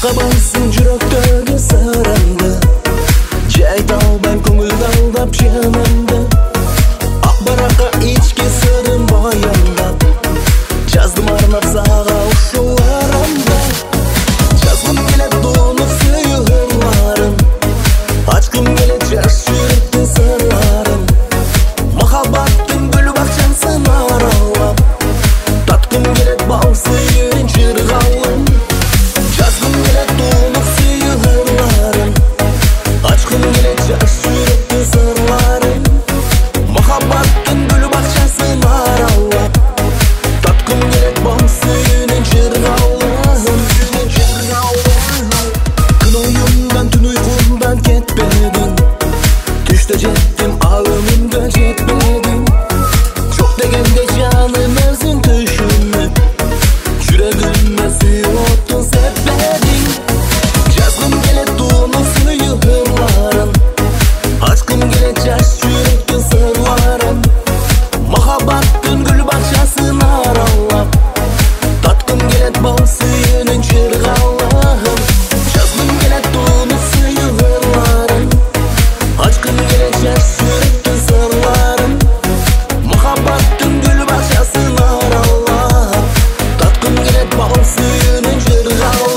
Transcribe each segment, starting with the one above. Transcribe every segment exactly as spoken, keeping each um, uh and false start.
Kabansın жүрөктөгү сырымды жайта албайм көңүлдү алдап жанымды ак баракка ички сырым баяндап жаздым арнап сага ушул арамда жазгым келет тонуп сүйүү ырларын ачкым келет жаш жүрөктүн сырларын махаббаттын гүл бакчасын аралап таткым келет бал сүйүүнүн жыргалын жазгым келет тонуп сүйүү ырларын ачкым келет жаш жүрөктүн сырларын махаббаттын гүл бакчасын аралап таткым келет бал сүйүүнүн жыргалын күн оюмдан түн уйкумдан кетпедим түштө жеттим ал өмүмгө жетпедим жок дегенде жаным өзүң түшүнүп жүрөгүмө сүйүү оттун сеппедиң жазгым келет тонуп сүйүү ырларын ачкым келет жаш жүрөктүн сырларын махаббаттын гүл бакчасын аралап таткым келет бал сүйүүнүн жыргалын жазгым келет тонуп сүйүү ырларын ачкым келет жаш жүрөктүн сырларын махаббаттын гүл бакчасын аралап таткым келет бал сүйүүнүн жыргалын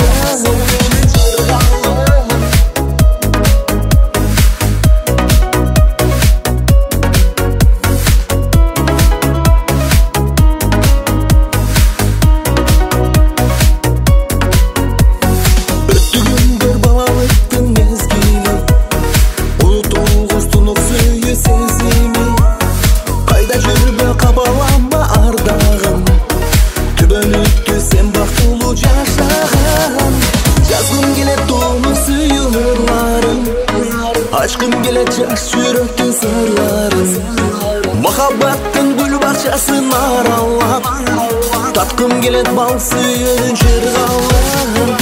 өттү күндөр балалыктын мезгили унутулгус тунук сүйүү сезими кайда жүрбө кабаланма ардагым түбөнүктү сен бактылуу жашаган жазгым келет тонуп сүйүү ырларын ачкым келет жаш жүрөктүн сырларын махаббаттын гүл бакчасын аралап таткым келет бал сүйүүнүн жыргалын